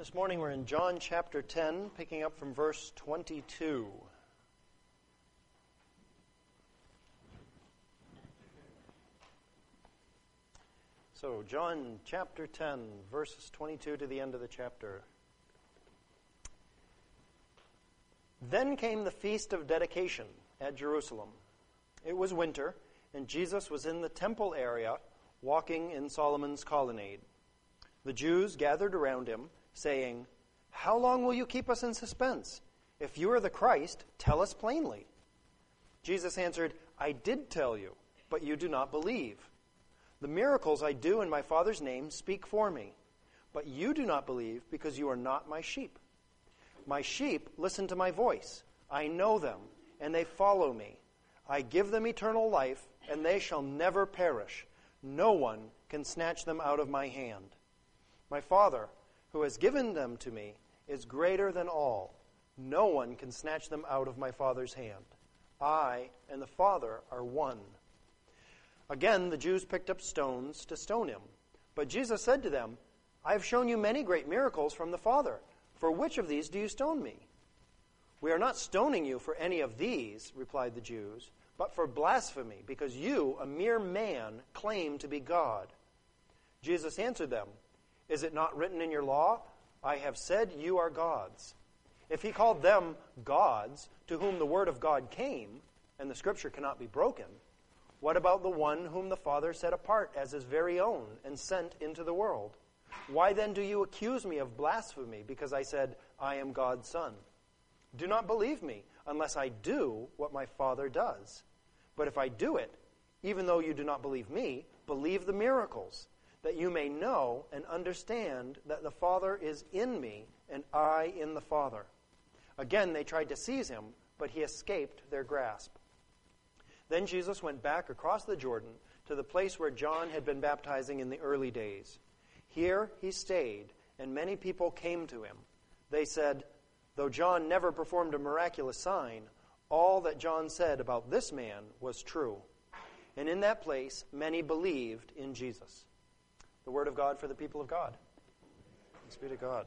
This morning we're in John chapter 10, picking up from verse 22. So, John chapter 10, verses 22 to the end of the chapter. Then came the feast of dedication at Jerusalem. It was winter, and Jesus was in the temple area, walking in Solomon's colonnade. The Jews gathered around him, saying, "How long will you keep us in suspense? If you are the Christ, tell us plainly." Jesus answered, "I did tell you, but you do not believe. The miracles I do in my Father's name speak for me, but you do not believe because you are not my sheep. My sheep listen to my voice. I know them, and they follow me. I give them eternal life, and they shall never perish. No one can snatch them out of my hand. My Father, who has given them to me, is greater than all. No one can snatch them out of my Father's hand. I and the Father are one." Again, the Jews picked up stones to stone him. But Jesus said to them, "I have shown you many great miracles from the Father. For which of these do you stone me?" "We are not stoning you for any of these," replied the Jews, "but for blasphemy, because you, a mere man, claim to be God." Jesus answered them, "Is it not written in your law, 'I have said you are gods'? If he called them gods, to whom the word of God came, and the scripture cannot be broken, what about the one whom the Father set apart as his very own and sent into the world? Why then do you accuse me of blasphemy because I said, 'I am God's Son'? Do not believe me unless I do what my Father does. But if I do it, even though you do not believe me, believe the miracles, that you may know and understand that the Father is in me and I in the Father." Again they tried to seize him, but he escaped their grasp. Then Jesus went back across the Jordan to the place where John had been baptizing in the early days. Here he stayed, and many people came to him. They said, "Though John never performed a miraculous sign, all that John said about this man was true." And in that place many believed in Jesus. The word of God for the people of God. Thanks be to God.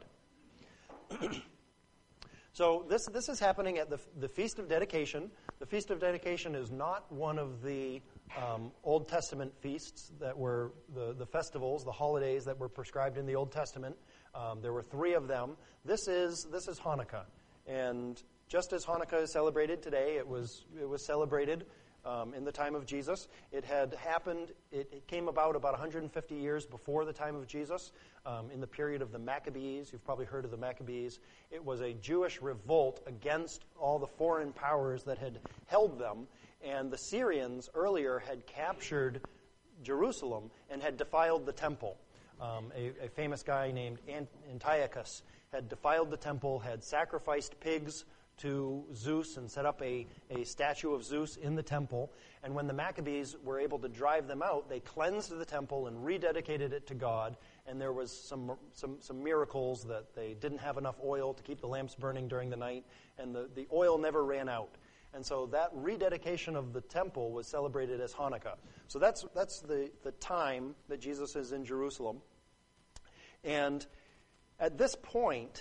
So this is happening at the Feast of Dedication. The Feast of Dedication is not one of the Old Testament feasts that were the festivals, the holidays that were prescribed in the Old Testament. There were 3 of them. This is Hanukkah, and just as Hanukkah is celebrated today, it was celebrated in the time of Jesus. It had happened, it came about 150 years before the time of Jesus, in the period of the Maccabees. You've probably heard of the Maccabees. It was a Jewish revolt against all the foreign powers that had held them, and the Syrians earlier had captured Jerusalem and had defiled the temple. A famous guy named Antiochus had defiled the temple, had sacrificed pigs to Zeus and set up a statue of Zeus in the temple. And when the Maccabees were able to drive them out, they cleansed the temple and rededicated it to God. And there was some miracles that they didn't have enough oil to keep the lamps burning during the night, and the oil never ran out. And so that rededication of the temple was celebrated as Hanukkah. So that's the time that Jesus is in Jerusalem. And at this point,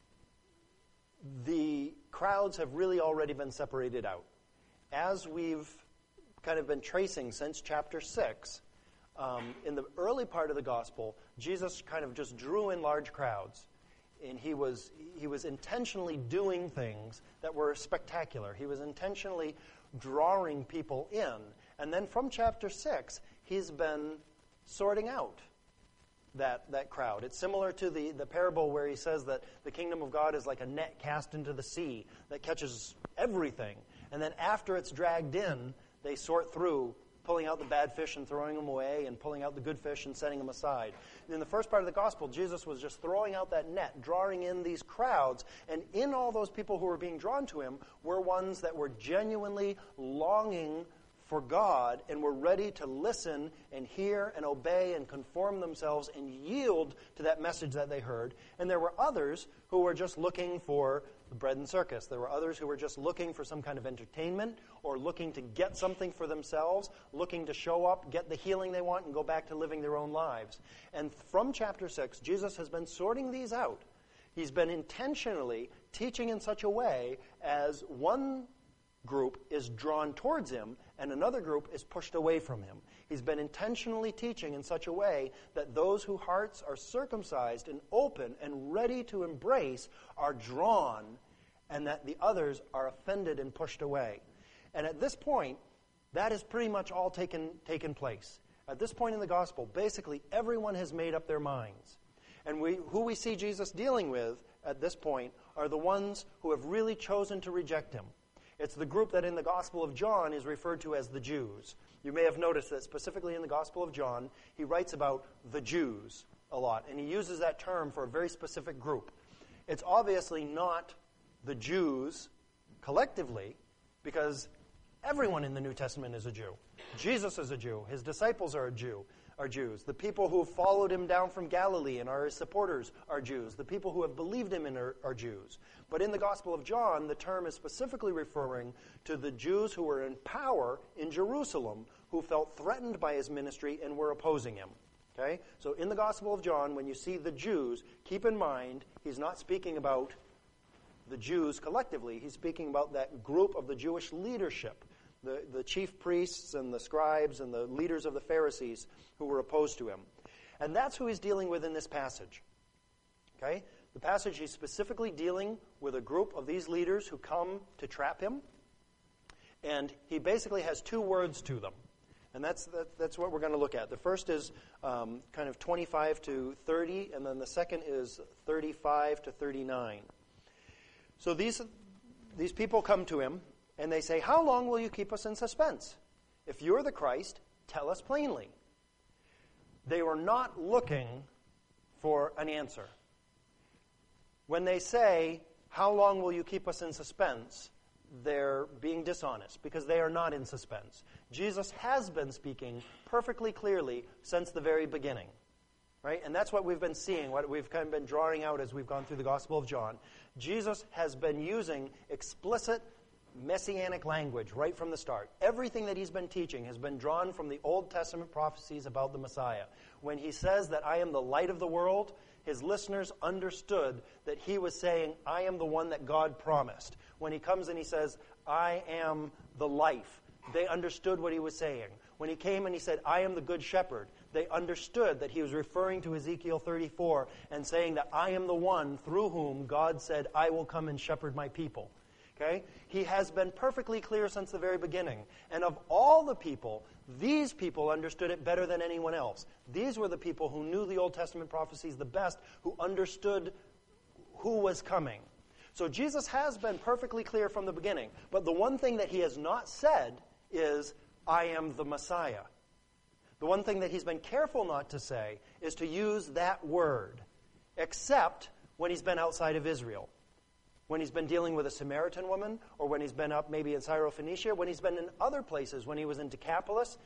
the crowds have really already been separated out. As we've kind of been tracing since chapter 6, in the early part of the gospel, Jesus kind of just drew in large crowds. And he was intentionally doing things that were spectacular. He was intentionally drawing people in. And then from chapter 6, he's been sorting out that crowd. It's similar to the parable where he says that the kingdom of God is like a net cast into the sea that catches everything. And then after it's dragged in, they sort through, pulling out the bad fish and throwing them away, and pulling out the good fish and setting them aside. And in the first part of the gospel, Jesus was just throwing out that net, drawing in these crowds. And in all those people who were being drawn to him were ones that were genuinely longing for God and were ready to listen and hear and obey and conform themselves and yield to that message that they heard. And there were others who were just looking for the bread and circus. There were others who were just looking for some kind of entertainment or looking to get something for themselves, looking to show up, get the healing they want, and go back to living their own lives. And from chapter 6, Jesus has been sorting these out. he's been intentionally teaching in such a way as one group is drawn towards him and another group is pushed away from him. He's been intentionally teaching in such a way that those whose hearts are circumcised and open and ready to embrace are drawn, and that the others are offended and pushed away. And at this point, that has pretty much all taken place. At this point in the gospel, basically everyone has made up their minds. And who we see Jesus dealing with at this point are the ones who have really chosen to reject him. It's the group that in the Gospel of John is referred to as the Jews. You may have noticed that specifically in the Gospel of John, he writes about the Jews a lot, and he uses that term for a very specific group. It's obviously not the Jews collectively, because everyone in the New Testament is a Jew. Jesus is a Jew. His disciples are Jews. The people who have followed him down from Galilee and are his supporters are Jews. The people who have believed him in are Jews. But in the Gospel of John, the term is specifically referring to the Jews who were in power in Jerusalem, who felt threatened by his ministry and were opposing him. Okay? So in the Gospel of John, when you see the Jews, keep in mind he's not speaking about the Jews collectively. He's speaking about that group of the Jewish leadership, the chief priests and the scribes and the leaders of the Pharisees who were opposed to him. And that's who he's dealing with in this passage. Okay? The passage, he's specifically dealing with a group of these leaders who come to trap him. And he basically has two words to them. And that's what we're going to look at. The first is kind of 25 to 30, and then the second is 35 to 39. So these people come to him, and they say, "How long will you keep us in suspense? If you're the Christ, tell us plainly." They were not looking for an answer. When they say, "How long will you keep us in suspense?" they're being dishonest, because they are not in suspense. Jesus has been speaking perfectly clearly since the very beginning. Right? And that's what we've been seeing, what we've kind of been drawing out as we've gone through the Gospel of John. Jesus has been using explicit messianic language right from the start. Everything that he's been teaching has been drawn from the Old Testament prophecies about the Messiah. When he says that I am the light of the world, his listeners understood that he was saying, I am the one that God promised. When he comes and he says, I am the life, they understood what he was saying. When he came and he said, I am the good shepherd, they understood that he was referring to Ezekiel 34 and saying that I am the one through whom God said, I will come and shepherd my people. Okay? He has been perfectly clear since the very beginning. And of all the people, these people understood it better than anyone else. These were the people who knew the Old Testament prophecies the best, who understood who was coming. So Jesus has been perfectly clear from the beginning. But the one thing that he has not said is, I am the Messiah. The one thing that he's been careful not to say is to use that word, except when he's been outside of Israel. When he's been dealing with a Samaritan woman, or when he's been up maybe in Syrophoenicia, when he's been in other places, when he was in Decapolis,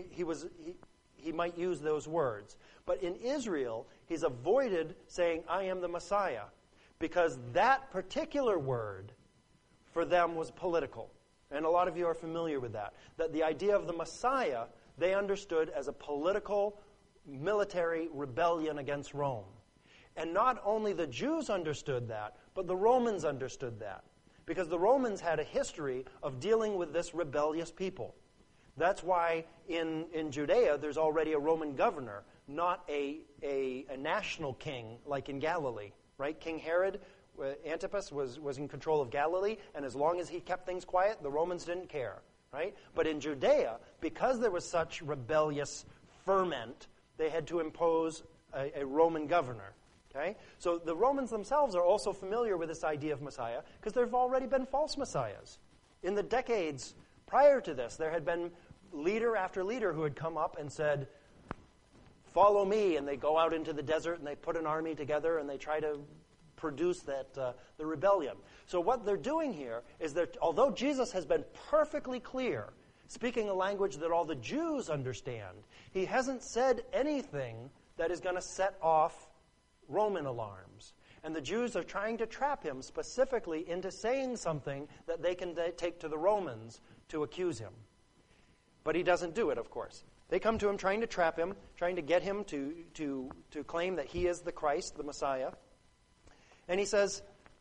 he might use those words. But in Israel, he's avoided saying, I am the Messiah, because that particular word for them was political. And a lot of you are familiar with that. That the idea of the Messiah, they understood as a political, military rebellion against Rome. And not only the Jews understood that, but the Romans understood that. Because the Romans had a history of dealing with this rebellious people. That's why in Judea there's already a Roman governor, not a national king like in Galilee. Right? King Herod, Antipas, was in control of Galilee, and as long as he kept things quiet, the Romans didn't care. Right? But in Judea, because there was such rebellious ferment, they had to impose a Roman governor. Okay? So the Romans themselves are also familiar with this idea of Messiah, because there have already been false messiahs. In the decades prior to this, there had been leader after leader who had come up and said, follow me, and they go out into the desert and they put an army together and they try to produce the rebellion. So what they're doing here is that although Jesus has been perfectly clear, speaking a language that all the Jews understand, he hasn't said anything that is going to set off Roman alarms. And the Jews are trying to trap him specifically into saying something that they can take to the Romans to accuse him. But he doesn't do it, of course. They come to him trying to trap him, trying to get him to claim that he is the Christ, the Messiah. And he says,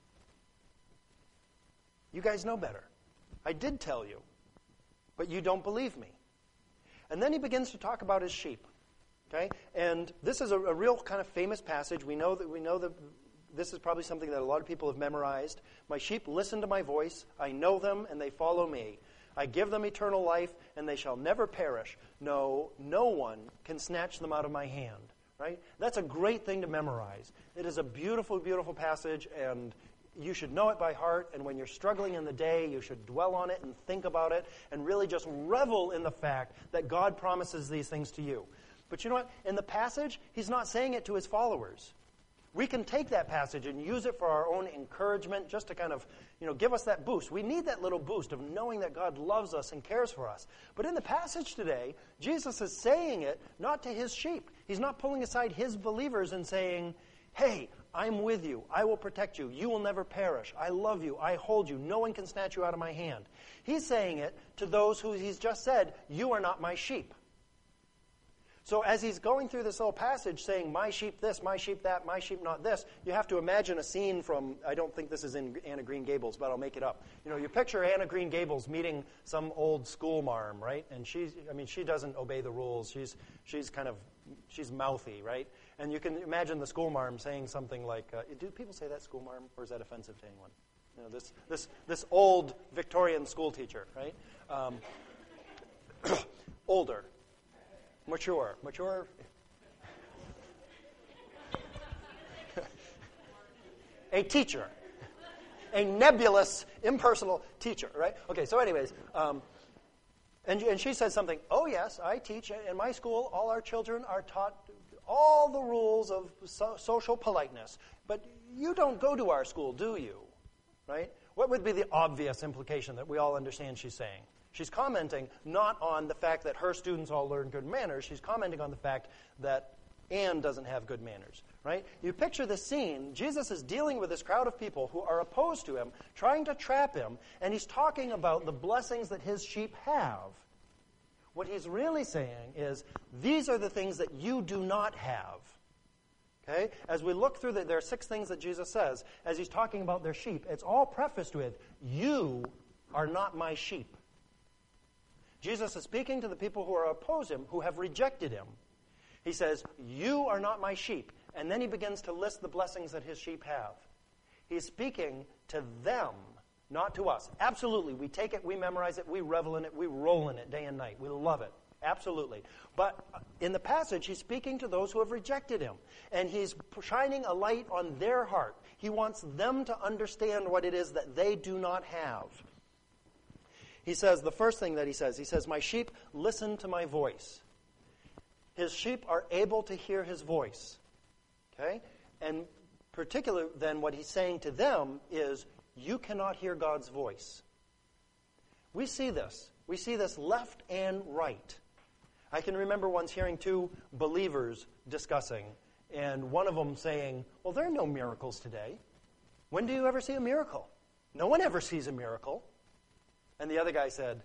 you guys know better. I did tell you, but you don't believe me. And then he begins to talk about his sheep. Okay? And this is a real kind of famous passage. We know that this is probably something that a lot of people have memorized. My sheep listen to my voice. I know them, and they follow me. I give them eternal life, and they shall never perish. No one can snatch them out of my hand. Right? That's a great thing to memorize. It is a beautiful, beautiful passage, and you should know it by heart. And when you're struggling in the day, you should dwell on it and think about it and really just revel in the fact that God promises these things to you. But you know what? In the passage, he's not saying it to his followers. We can take that passage and use it for our own encouragement, just to kind of, give us that boost. We need that little boost of knowing that God loves us and cares for us. But in the passage today, Jesus is saying it not to his sheep. He's not pulling aside his believers and saying, hey, I'm with you. I will protect you. You will never perish. I love you. I hold you. No one can snatch you out of my hand. He's saying it to those who he's just said, you are not my sheep. So as he's going through this little passage saying, my sheep this, my sheep that, my sheep not this, you have to imagine a scene from, I don't think this is in Anne of Green Gables, but I'll make it up. You picture Anne of Green Gables meeting some old school marm, right? And she doesn't obey the rules. She's mouthy, right? And you can imagine the school marm saying something like, do people say that, school marm, or is that offensive to anyone? This old Victorian school teacher, right? Older. Mature. A teacher. A nebulous, impersonal teacher, right? Okay, so anyways, and she says something, oh yes, I teach. In my school, all our children are taught all the rules of social politeness. But you don't go to our school, do you? Right? What would be the obvious implication that we all understand she's saying? She's commenting not on the fact that her students all learn good manners. She's commenting on the fact that Anne doesn't have good manners, right? You picture the scene. Jesus is dealing with this crowd of people who are opposed to him, trying to trap him, and he's talking about the blessings that his sheep have. What he's really saying is, these are the things that you do not have. Okay? As we look through there are 6 things that Jesus says as he's talking about their sheep. It's all prefaced with, you are not my sheep. Jesus is speaking to the people who are opposed him, who have rejected him. He says, you are not my sheep. And then he begins to list the blessings that his sheep have. He's speaking to them, not to us. Absolutely, we take it, we memorize it, we revel in it, we roll in it day and night. We love it. Absolutely. But in the passage, he's speaking to those who have rejected him. And he's shining a light on their heart. He wants them to understand what it is that they do not have. He says, the first thing that he says, my sheep listen to my voice. His sheep are able to hear his voice. Okay? And particularly then what he's saying to them is, you cannot hear God's voice. We see this. We see this left and right. I can remember once hearing 2 believers discussing, and one of them saying, well, there are no miracles today. When do you ever see a miracle? No one ever sees a miracle. And the other guy said,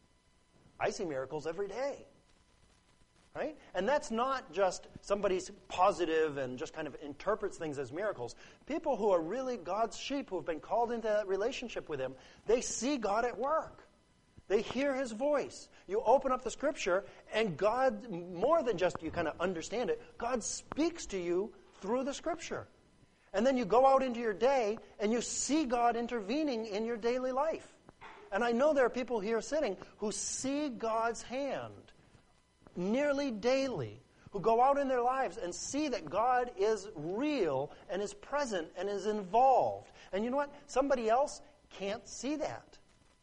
I see miracles every day. Right? And that's not just somebody's positive and just kind of interprets things as miracles. People who are really God's sheep, who have been called into that relationship with him, they see God at work. They hear his voice. You open up the scripture, and God, more than just you kind of understand it, God speaks to you through the scripture. And then you go out into your day, and you see God intervening in your daily life. And I know there are people here sitting who see God's hand nearly daily, who go out in their lives and see that God is real and is present and is involved. And you know what? Somebody else can't see that.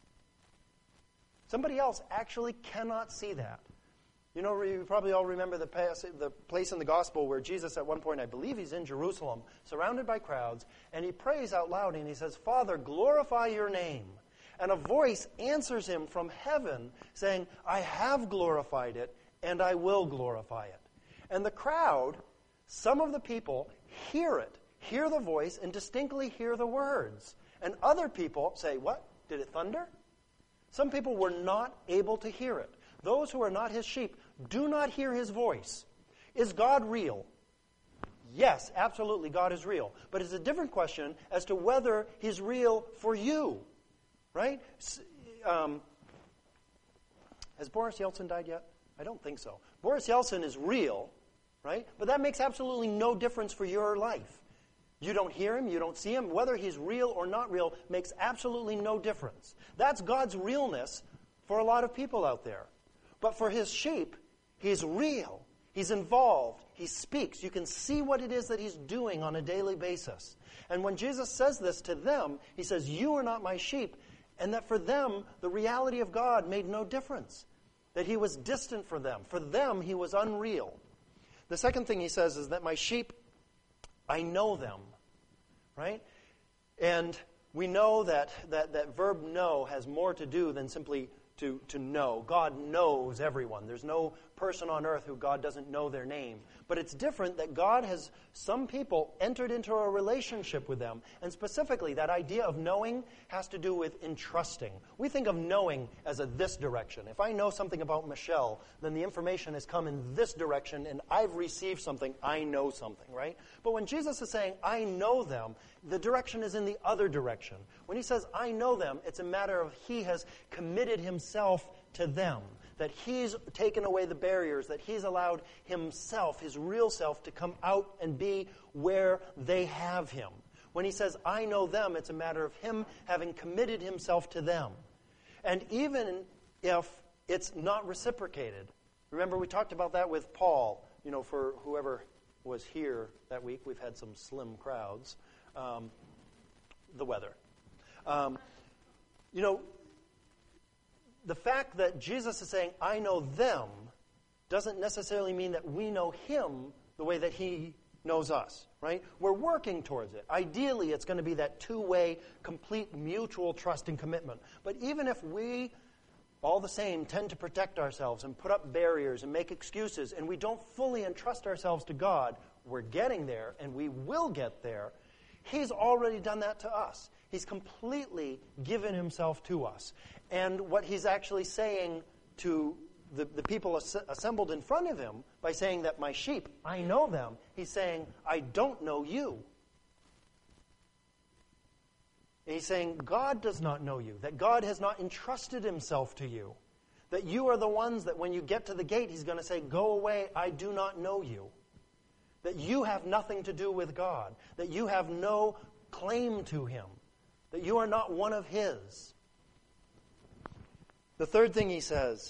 Somebody else actually cannot see that. You probably all remember the place in the gospel where Jesus, at one point, I believe he's in Jerusalem, surrounded by crowds, and he prays out loud and he says, Father, glorify your name. And a voice answers him from heaven saying, I have glorified it, and I will glorify it. And the crowd, some of the people, hear it, hear the voice, and distinctly hear the words. And other people say, what? Did it thunder? Some people were not able to hear it. Those who are not his sheep do not hear his voice. Is God real? Yes, absolutely, God is real. But it's a different question as to whether He's real for you, right? Has Boris Yeltsin died yet? I don't think so. Boris Yeltsin is real, right? But that makes absolutely no difference for your life. You don't hear him, you don't see him. Whether he's real or not real makes absolutely no difference. That's God's realness for a lot of people out there. But for His sheep, He's real. He's involved. He speaks. You can see what it is that He's doing on a daily basis. And when Jesus says this to them, He says, you are not my sheep. And that for them, the reality of God made no difference. That He was distant from them. For them, He was unreal. The second thing He says is that my sheep, I know them. Right? And we know that verb know has more to do than simply to know. God knows everyone. There's no person on earth who God doesn't know their name. But it's different that God has, some people, entered into a relationship with them. And specifically, that idea of knowing has to do with entrusting. We think of knowing as a this direction. If I know something about Michelle, then the information has come in this direction, and I've received something, I know something, right? But when Jesus is saying, I know them, the direction is in the other direction. When He says, I know them, it's a matter of He has committed Himself to them. That He's taken away the barriers, that He's allowed Himself, His real self, to come out and be where they have Him. When He says, I know them, it's a matter of Him having committed Himself to them. And even if it's not reciprocated, remember we talked about that with Paul, for whoever was here that week, we've had some slim crowds, the weather. The fact that Jesus is saying, I know them, doesn't necessarily mean that we know Him the way that He knows us, right? We're working towards it. Ideally, it's going to be that two-way, complete mutual trust and commitment. But even if we, all the same, tend to protect ourselves and put up barriers and make excuses, and we don't fully entrust ourselves to God, we're getting there, and we will get there. He's already done that to us. He's completely given Himself to us. And what He's actually saying to the people assembled in front of Him, by saying that my sheep, I know them, He's saying, I don't know you. And He's saying, God does not know you, that God has not entrusted Himself to you, that you are the ones that when you get to the gate, He's going to say, go away, I do not know you. That you have nothing to do with God, that you have no claim to Him, that you are not one of His. The third thing He says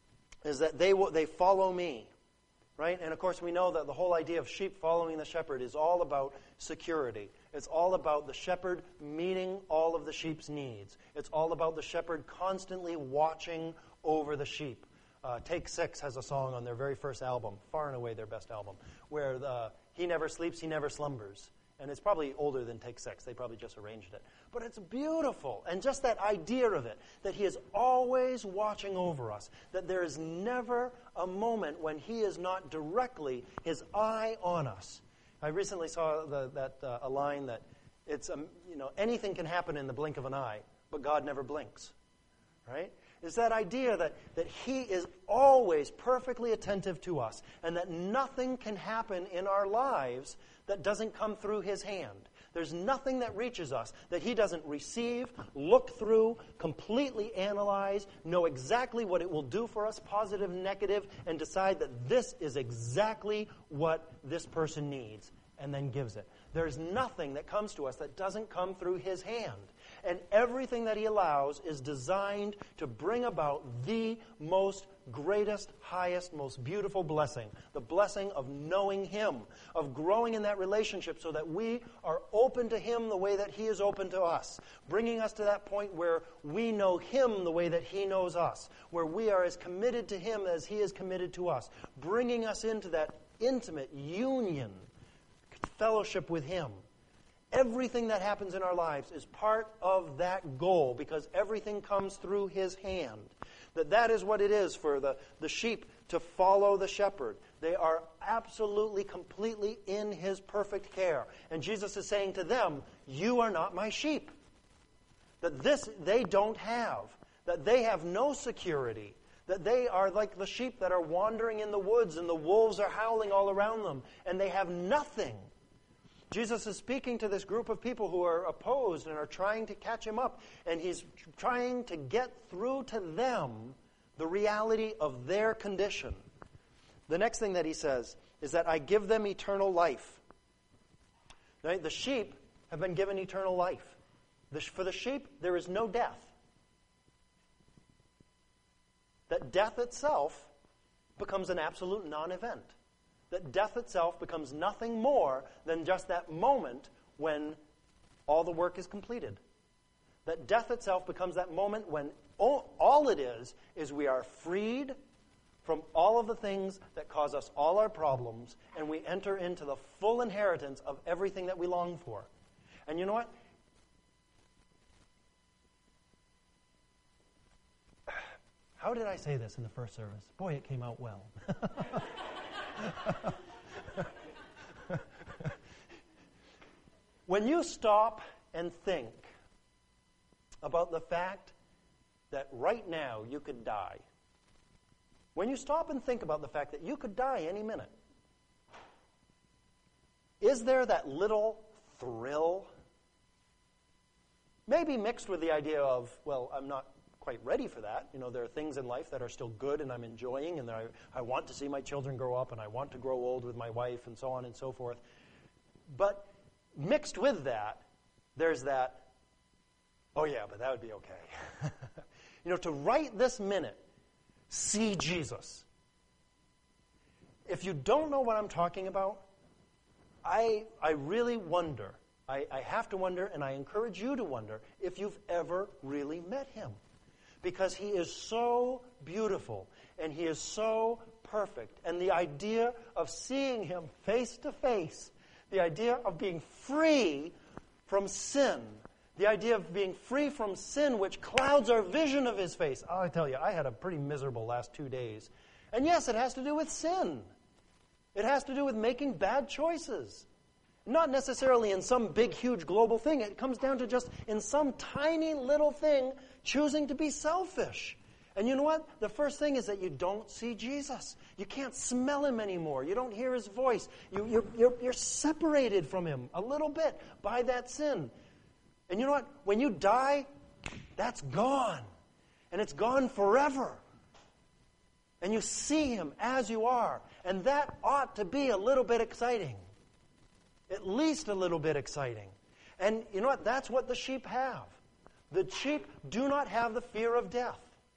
is that they follow me, right? And of course we know that the whole idea of sheep following the shepherd is all about security. It's all about the shepherd meeting all of the sheep's needs. It's all about the shepherd constantly watching over the sheep. Take Six has a song on their very first album, far and away their best album, where he never sleeps, he never slumbers. And it's probably older than Take Six. They probably just arranged it. But it's beautiful. And just that idea of it, that He is always watching over us, that there is never a moment when He is not directly His eye on us. I recently saw a line that it's anything can happen in the blink of an eye, but God never blinks, right? It's that idea that He is always perfectly attentive to us, and that nothing can happen in our lives that doesn't come through His hand. There's nothing that reaches us that He doesn't receive, look through, completely analyze, know exactly what it will do for us, positive, negative, and decide that this is exactly what this person needs, and then gives it. There's nothing that comes to us that doesn't come through His hand. And everything that He allows is designed to bring about the most greatest, highest, most beautiful blessing. The blessing of knowing Him, of growing in that relationship so that we are open to Him the way that He is open to us. Bringing us to that point where we know Him the way that He knows us. Where we are as committed to Him as He is committed to us. Bringing us into that intimate union, fellowship with Him. Everything that happens in our lives is part of that goal because everything comes through His hand. That is what it is for the sheep to follow the shepherd. They are absolutely, completely in His perfect care. And Jesus is saying to them, you are not my sheep. That this they don't have. That they have no security. That they are like the sheep that are wandering in the woods and the wolves are howling all around them. And they have nothing. Jesus is speaking to this group of people who are opposed and are trying to catch him up, and he's trying to get through to them the reality of their condition. The next thing that he says is that I give them eternal life. Right? The sheep have been given eternal life. For the sheep, there is no death. That death itself becomes an absolute non-event. That death itself becomes nothing more than just that moment when all the work is completed. That death itself becomes that moment when all it is we are freed from all of the things that cause us all our problems, and we enter into the full inheritance of everything that we long for. And you know what? How did I say this in the first service? Boy, it came out well. When you stop and think about the fact that right now you could die, when you stop and think about the fact that you could die any minute, is there that little thrill, maybe mixed with the idea of, well, I'm not quite ready for that. You know, there are things in life that are still good and I'm enjoying, and I want to see my children grow up, and I want to grow old with my wife, and so on and so forth. But mixed with that, there's that, oh yeah, but that would be okay. You know, to right this minute, see Jesus. If you don't know what I'm talking about, I really wonder, I have to wonder, and I encourage you to wonder, if you've ever really met him. Because he is so beautiful, and he is so perfect. And the idea of seeing him face to face, the idea of being free from sin, the idea of being free from sin which clouds our vision of his face. Oh, I tell you, I had a pretty miserable last 2 days. And yes, it has to do with sin. It has to do with making bad choices. Not necessarily in some big, huge global thing. It comes down to just in some tiny little thing choosing to be selfish. And you know what? The first thing is that you don't see Jesus. You can't smell him anymore. You don't hear his voice. You're separated from him a little bit by that sin. And you know what? When you die, that's gone. And it's gone forever. And you see him as you are. And that ought to be a little bit exciting. At least a little bit exciting. And you know what? That's what the sheep have. The sheep do not have the fear of death.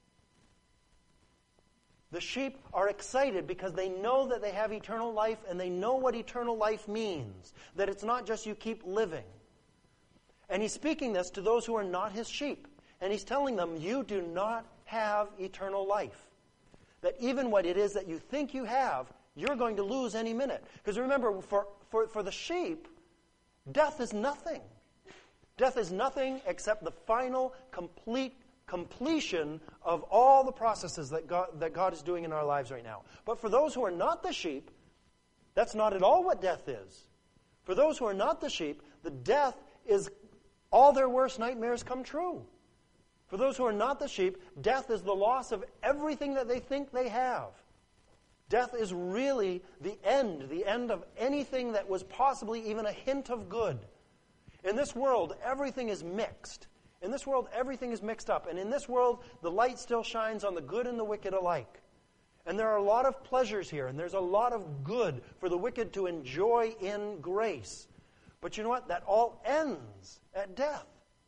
The sheep are excited because they know that they have eternal life, and they know what eternal life means. That it's not just you keep living. And he's speaking this to those who are not his sheep. And he's telling them, you do not have eternal life. That even what it is that you think you have, you're going to lose any minute. Because remember, for the sheep, death is nothing. Death is nothing except the final, completion of all the processes that God is doing in our lives right now. But for those who are not the sheep, that's not at all what death is. For those who are not the sheep, the death is all their worst nightmares come true. For those who are not the sheep, death is the loss of everything that they think they have. Death is really the end of anything that was possibly even a hint of good. In this world, everything is mixed. In this world, everything is mixed up. And in this world, the light still shines on the good and the wicked alike. And there are a lot of pleasures here, and there's a lot of good for the wicked to enjoy in grace. But you know what? That all ends at death.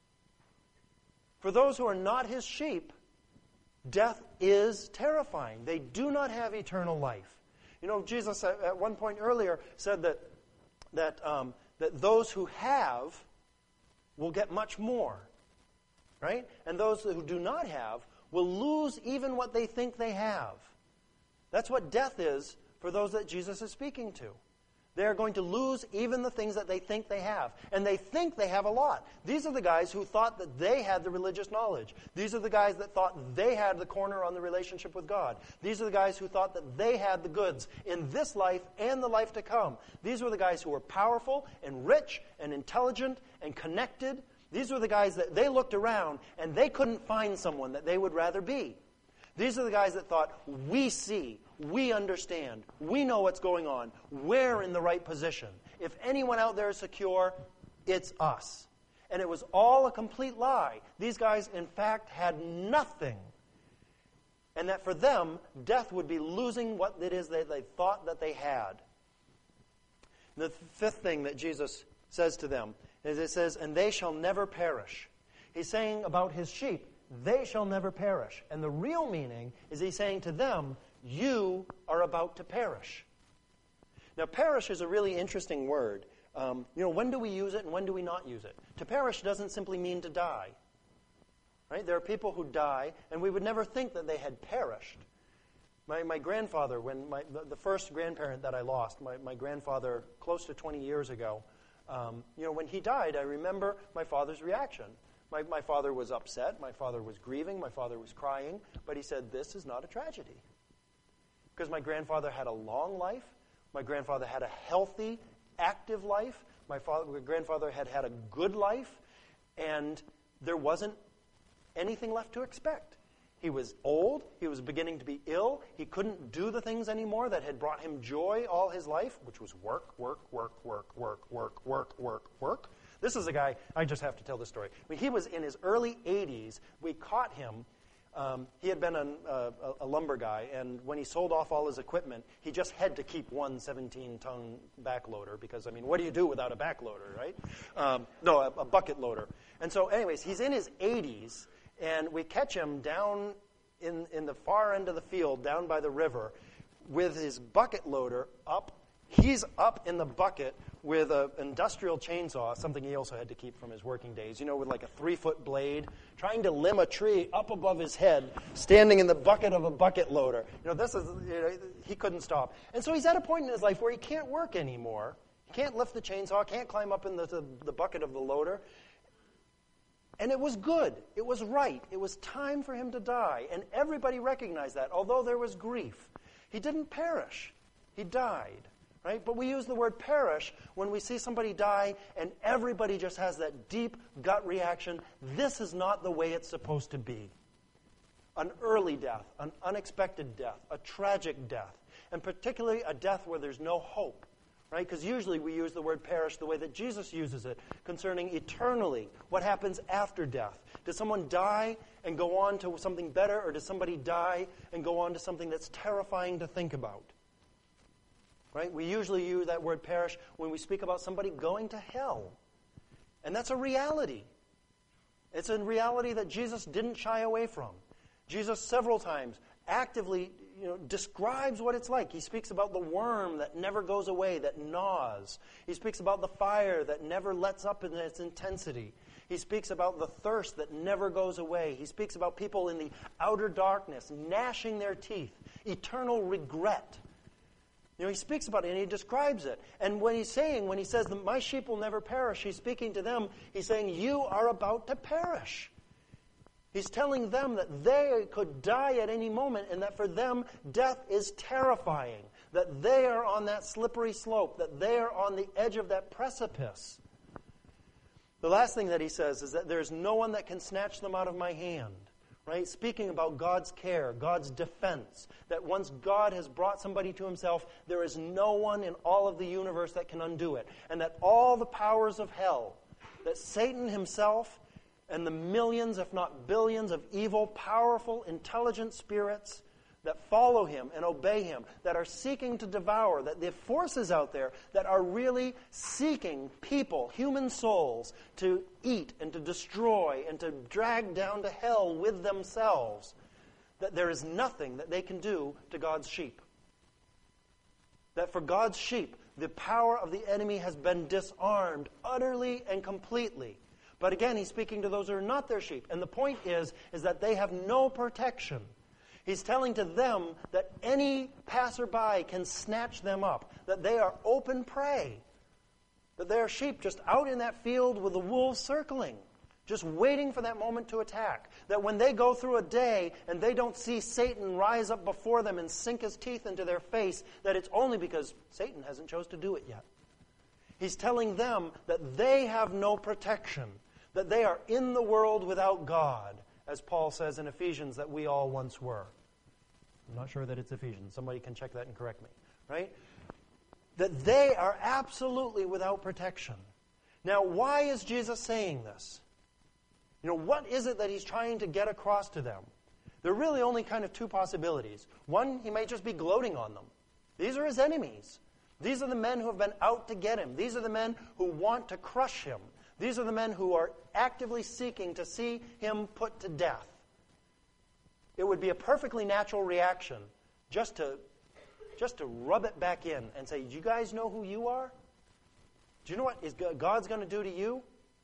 For those who are not his sheep, death is terrifying. They do not have eternal life. You know, Jesus at one point earlier said that those who have will get much more, right? And those who do not have will lose even what they think they have. That's what death is for those that Jesus is speaking to. They are going to lose even the things that they think they have. And they think they have a lot. These are the guys who thought that they had the religious knowledge. These are the guys that thought they had the corner on the relationship with God. These are the guys who thought that they had the goods in this life and the life to come. These were the guys who were powerful and rich and intelligent and connected. These were the guys that they looked around and they couldn't find someone that they would rather be. These are the guys that thought, we see, We understand. We know what's going on. We're in the right position. If anyone out there is secure, it's us. And it was all a complete lie. These guys, in fact, had nothing. And that for them, death would be losing what it is that they thought that they had. The fifth thing that Jesus says to them is it says, and they shall never perish. He's saying about his sheep, they shall never perish. And the real meaning is he's saying to them, you are about to perish. Now, perish is a really interesting word. When do we use it and when do we not use it? To perish doesn't simply mean to die. Right? There are people who die, and we would never think that they had perished. My grandfather, the first grandparent that I lost, my grandfather close to 20 years ago, when he died, I remember my father's reaction. My father was upset, my father was grieving, my father was crying, but he said, this is not a tragedy. Because my grandfather had a long life, my grandfather had a healthy, active life, my grandfather had a good life, and there wasn't anything left to expect. He was old, he was beginning to be ill, he couldn't do the things anymore that had brought him joy all his life, which was work. This is a guy, I just have to tell this story. He was in his early 80s. We caught him. He had been a lumber guy, and when he sold off all his equipment, he just had to keep one 17-ton backloader because, what do you do without a backloader, right? A bucket loader. And so anyways, he's in his 80s, and we catch him down in the far end of the field, down by the river, with his bucket loader up. He's up in the bucket with an industrial chainsaw, something he also had to keep from his working days, with like a 3-foot blade, trying to limb a tree up above his head, standing in the bucket of a bucket loader. He couldn't stop. And so he's at a point in his life where he can't work anymore. He can't lift the chainsaw, can't climb up in the bucket of the loader. And it was good. It was right. It was time for him to die. And everybody recognized that, although there was grief. He didn't perish. He died. Right? But we use the word perish when we see somebody die and everybody just has that deep gut reaction, this is not the way it's supposed to be. An early death, an unexpected death, a tragic death, and particularly a death where there's no hope. Right? Because usually we use the word perish the way that Jesus uses it, concerning eternally, what happens after death. Does someone die and go on to something better, or does somebody die and go on to something that's terrifying to think about? Right? We usually use that word perish when we speak about somebody going to hell. And that's a reality. It's a reality that Jesus didn't shy away from. Jesus several times actively describes what it's like. He speaks about the worm that never goes away, that gnaws. He speaks about the fire that never lets up in its intensity. He speaks about the thirst that never goes away. He speaks about people in the outer darkness, gnashing their teeth, eternal regret. He speaks about it and he describes it. And when he says that my sheep will never perish, he's speaking to them. He's saying, you are about to perish. He's telling them that they could die at any moment and that for them, death is terrifying. That they are on that slippery slope, that they are on the edge of that precipice. The last thing that he says is that there's no one that can snatch them out of my hand. Right? Speaking about God's care, God's defense, that once God has brought somebody to himself, there is no one in all of the universe that can undo it. And that all the powers of hell, that Satan himself and the millions, if not billions, of evil, powerful, intelligent spirits that follow him and obey him, that are seeking to devour, that the forces out there that are really seeking people, human souls, to eat and to destroy and to drag down to hell with themselves, that there is nothing that they can do to God's sheep. That for God's sheep, the power of the enemy has been disarmed utterly and completely. But again, he's speaking to those who are not their sheep. And the point is that they have no protection. He's telling to them that any passerby can snatch them up, that they are open prey, that they are sheep just out in that field with the wolves circling, just waiting for that moment to attack. That when they go through a day and they don't see Satan rise up before them and sink his teeth into their face, that it's only because Satan hasn't chose to do it yet. He's telling them that they have no protection, that they are in the world without God, as Paul says in Ephesians that we all once were. I'm not sure that it's Ephesians. Somebody can check that and correct me, right? That they are absolutely without protection. Now, why is Jesus saying this? What is it that he's trying to get across to them? There are really only kind of two possibilities. One, he may just be gloating on them. These are his enemies. These are the men who have been out to get him. These are the men who want to crush him. These are the men who are actively seeking to see him put to death. It would be a perfectly natural reaction just to rub it back in and say, do you guys know who you are? Do you know what God's going to do to you?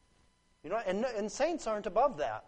And saints aren't above that.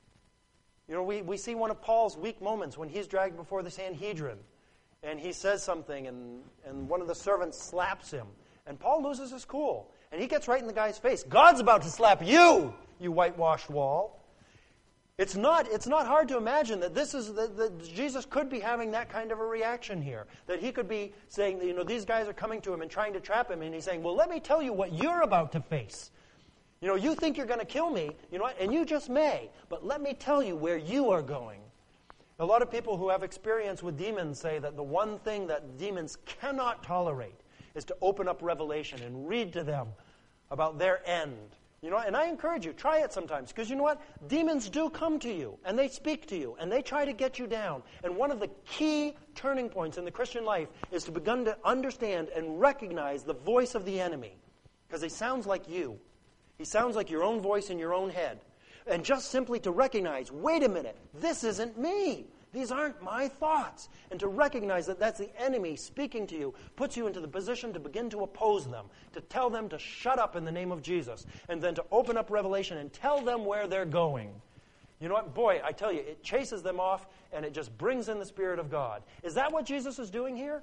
We see one of Paul's weak moments when he's dragged before the Sanhedrin, and he says something, and one of the servants slaps him. And Paul loses his cool, and he gets right in the guy's face. God's about to slap you, you whitewashed wall. It's not hard to imagine that that Jesus could be having that kind of a reaction here. That he could be saying, these guys are coming to him and trying to trap him, and he's saying, well, let me tell you what you're about to face. You think you're going to kill me, and you just may, but let me tell you where you are going. A lot of people who have experience with demons say that the one thing that demons cannot tolerate is to open up Revelation and read to them about their end. And I encourage you, try it sometimes, because you know what? Demons do come to you, and they speak to you, and they try to get you down. And one of the key turning points in the Christian life is to begin to understand and recognize the voice of the enemy, because he sounds like you. He sounds like your own voice in your own head. And just simply to recognize, wait a minute, this isn't me. These aren't my thoughts. And to recognize that that's the enemy speaking to you puts you into the position to begin to oppose them, to tell them to shut up in the name of Jesus, and then to open up Revelation and tell them where they're going. You know what? Boy, I tell you, it chases them off, and it just brings in the Spirit of God. Is that what Jesus is doing here?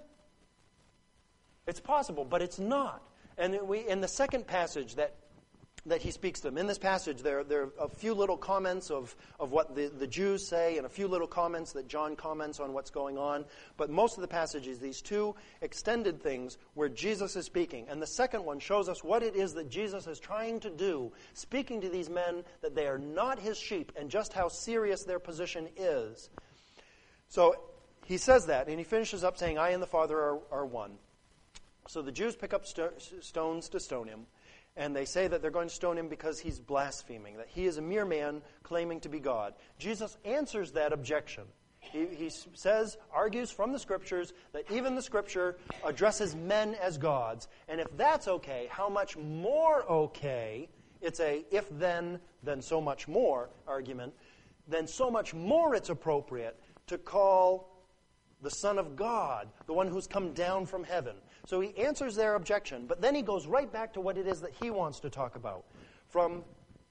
It's possible, but it's not. And in the second passage that he speaks to them. In this passage, there are a few little comments of what the Jews say and a few little comments that John comments on what's going on. But most of the passage is these two extended things where Jesus is speaking. And the second one shows us what it is that Jesus is trying to do, speaking to these men that they are not his sheep and just how serious their position is. So he says that, and he finishes up saying, I and the Father are one. So the Jews pick up stones to stone him. And they say that they're going to stone him because he's blaspheming, that he is a mere man claiming to be God. Jesus answers that objection. He argues from the Scriptures that even the Scripture addresses men as gods. And if that's okay, how much more okay, it's a if then so much more argument, then so much more it's appropriate to call the Son of God, the one who's come down from heaven. So he answers their objection, but then he goes right back to what it is that he wants to talk about. From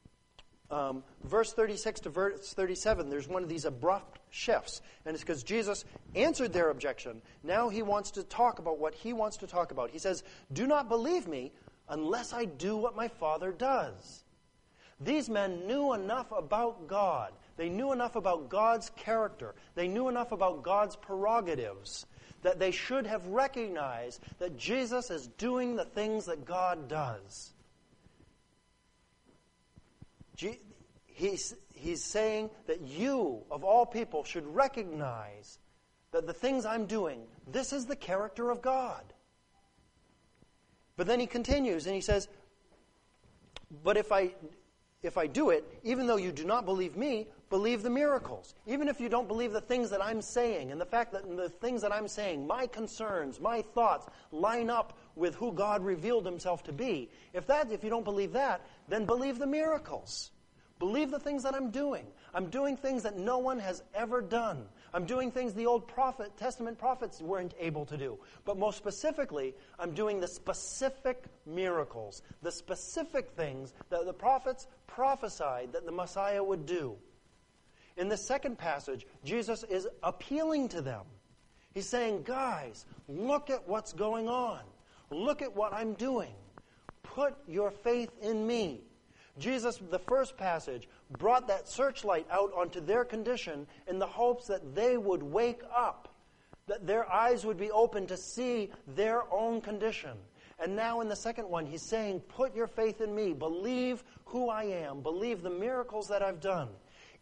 verse 36 to verse 37, there's one of these abrupt shifts. And it's because Jesus answered their objection. Now he wants to talk about what he wants to talk about. He says, do not believe me unless I do what my Father does. These men knew enough about God. They knew enough about God's character. They knew enough about God's prerogatives that they should have recognized that Jesus is doing the things that God does. He's saying that you, of all people, should recognize that the things I'm doing, this is the character of God. But then he continues and he says, but if I do it, even though you do not believe me, believe the miracles. Even if you don't believe the things that I'm saying, and the fact that the things that I'm saying, my concerns, my thoughts, line up with who God revealed himself to be. If you don't believe that, then believe the miracles. Believe the things that I'm doing. I'm doing things that no one has ever done. I'm doing things the Old Testament prophets weren't able to do. But most specifically, I'm doing the specific miracles, the specific things that the prophets prophesied that the Messiah would do. In the second passage, Jesus is appealing to them. He's saying, guys, look at what's going on. Look at what I'm doing. Put your faith in me. Jesus, the first passage, brought that searchlight out onto their condition in the hopes that they would wake up, that their eyes would be open to see their own condition. And now in the second one, he's saying, put your faith in me. Believe who I am. Believe the miracles that I've done.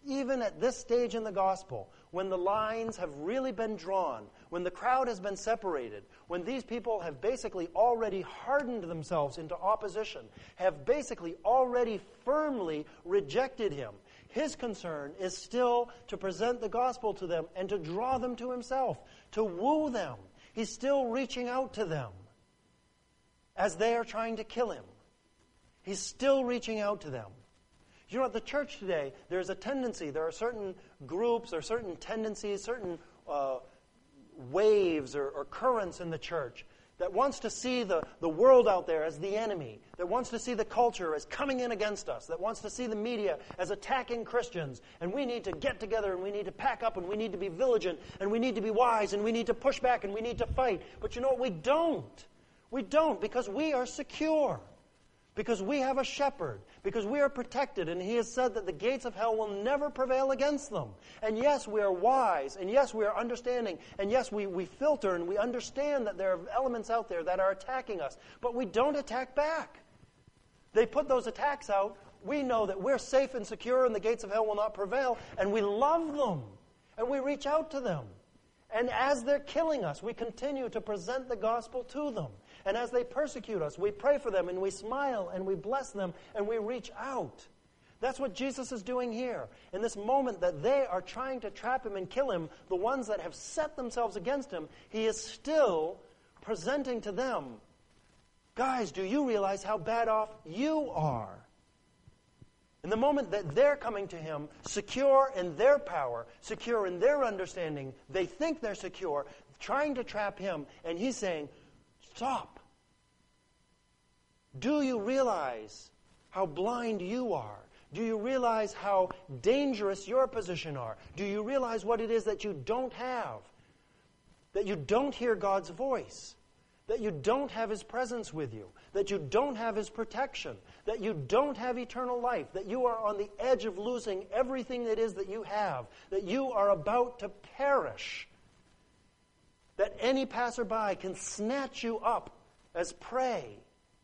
even at this stage in the gospel, when the lines have really been drawn, when the crowd has been separated, when these people have basically already hardened themselves into opposition, have basically already firmly rejected him, his concern is still to present the gospel to them and to draw them to himself, to woo them. He's still reaching out to them as they are trying to kill him. He's still reaching out to them. You know, at the church today, there's a tendency, there are certain groups or certain tendencies, certain waves or currents in the church that wants to see the world out there as the enemy, that wants to see the culture as coming in against us, that wants to see the media as attacking Christians, and we need to get together and we need to pack up and we need to be vigilant and we need to be wise and we need to push back and we need to fight. But you know what? We don't. We don't, because we are secure. Because we have a shepherd, because we are protected, and he has said that the gates of hell will never prevail against them. And yes, we are wise, and yes, we are understanding, and yes, we filter and we understand that there are elements out there that are attacking us, but we don't attack back. They put those attacks out. We know that we're safe and secure and the gates of hell will not prevail, and we love them, and we reach out to them. And as they're killing us, we continue to present the gospel to them. And as they persecute us, we pray for them and we smile and we bless them and we reach out. That's what Jesus is doing here. In this moment that they are trying to trap him and kill him, the ones that have set themselves against him, he is still presenting to them, guys, do you realize how bad off you are? In the moment that they're coming to him, secure in their power, secure in their understanding, they think they're secure, trying to trap him, and he's saying, stop. Do you realize how blind you are? Do you realize how dangerous your position are? Do you realize what it is that you don't have? That you don't hear God's voice? That you don't have his presence with you? That you don't have his protection? That you don't have eternal life? That you are on the edge of losing everything that is that you have? That you are about to perish? That any passerby can snatch you up as prey?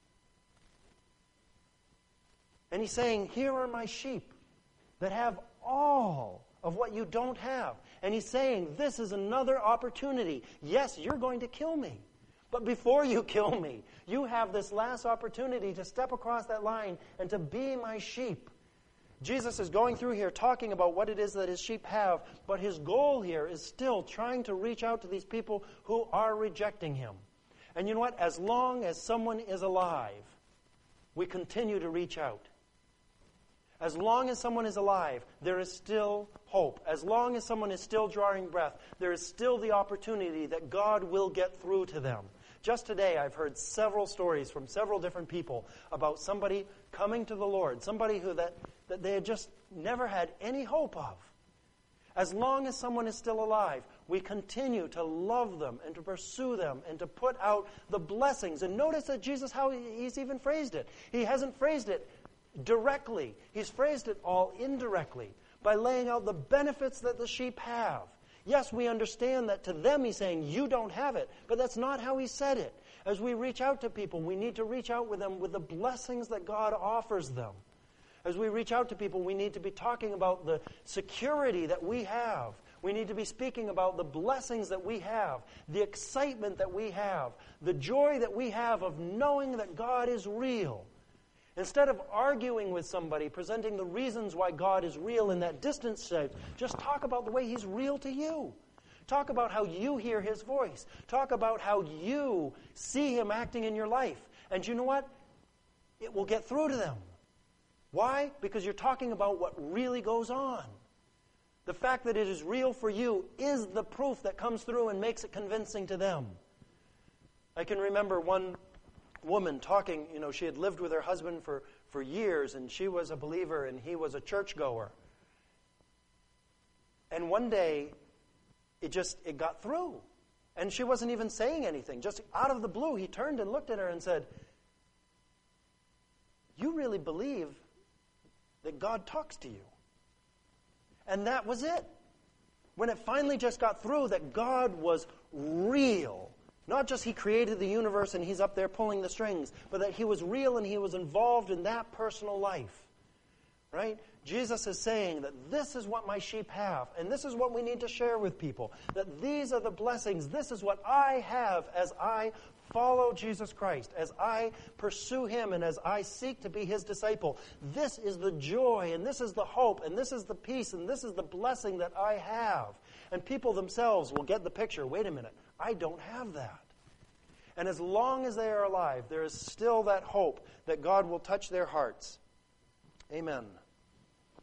And he's saying, here are my sheep that have all of what you don't have. And he's saying, this is another opportunity. Yes, you're going to kill me. But before you kill me, you have this last opportunity to step across that line and to be my sheep. Jesus is going through here talking about what it is that his sheep have, but his goal here is still trying to reach out to these people who are rejecting him. And you know what? As long as someone is alive, we continue to reach out. As long as someone is alive, there is still hope. As long as someone is still drawing breath, there is still the opportunity that God will get through to them. Just today, I've heard several stories from several different people about somebody coming to the Lord, somebody that they had just never had any hope of. As long as someone is still alive, we continue to love them and to pursue them and to put out the blessings. And notice that Jesus, how he's even phrased it. He hasn't phrased it directly. He's phrased it all indirectly by laying out the benefits that the sheep have. Yes, we understand that to them he's saying, you don't have it, but that's not how he said it. As we reach out to people, we need to reach out with them with the blessings that God offers them. As we reach out to people, we need to be talking about the security that we have. We need to be speaking about the blessings that we have, the excitement that we have, the joy that we have of knowing that God is real. Instead of arguing with somebody, presenting the reasons why God is real in that distant state, just talk about the way he's real to you. Talk about how you hear his voice. Talk about how you see him acting in your life. And you know what? It will get through to them. Why? Because you're talking about what really goes on. The fact that it is real for you is the proof that comes through and makes it convincing to them. I can remember one woman talking, she had lived with her husband for years, and she was a believer and he was a churchgoer. And one day, it got through. And she wasn't even saying anything. Just out of the blue, he turned and looked at her and said, you really believe that God talks to you? And that was it. When it finally just got through that God was real, not just he created the universe and he's up there pulling the strings, but that he was real and he was involved in that personal life. Right? Jesus is saying that this is what my sheep have, and this is what we need to share with people. That these are the blessings. This is what I have as I follow Jesus Christ, as I pursue Him, and as I seek to be His disciple. This is the joy, and this is the hope, and this is the peace, and this is the blessing that I have. And people themselves will get the picture. Wait a minute, I don't have that. And as long as they are alive, there is still that hope that God will touch their hearts. Amen.